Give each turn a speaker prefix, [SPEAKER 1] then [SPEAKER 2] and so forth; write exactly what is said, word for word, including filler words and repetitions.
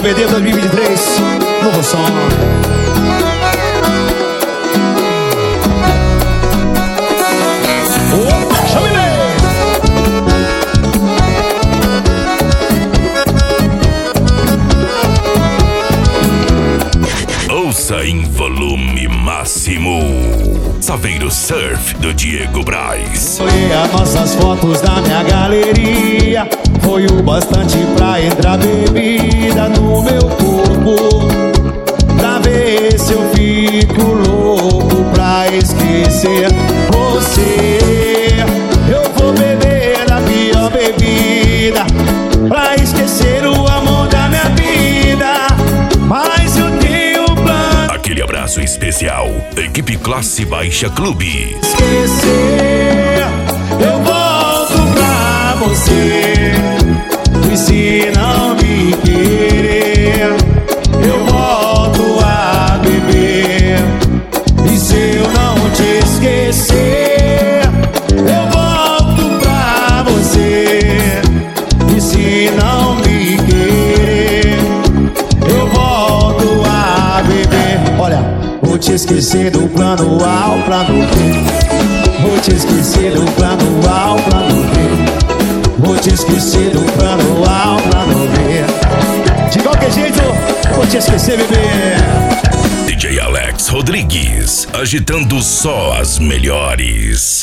[SPEAKER 1] D V D dois mil e vinte e três, novo som. Opa, chame
[SPEAKER 2] bem! Ouça em volume máximo. Saveiro Surf, do Diego Braz.
[SPEAKER 1] Olhei as nossas fotos da minha galeria. Foi o bastante pra entrar bebida no meu corpo, pra ver se eu fico louco, pra esquecer você. Eu vou beber a pior bebida, pra esquecer o amor da minha vida. Mas eu tenho um plano.
[SPEAKER 2] Aquele abraço especial, equipe Classe Baixa Clube.
[SPEAKER 1] Esquecer, eu volto pra você. E se não me querer, eu volto a beber. E se eu não te esquecer, eu volto pra você. E se não me querer, eu volto a beber. Olha, vou te esquecer do plano A ao plano B. Vou te esquecer do plano A ao plano B. Vou te esquecer do plano A ao plano B. De qualquer jeito, vou te esquecer, bebê.
[SPEAKER 2] D J Alex Rodrigues, agitando só as melhores.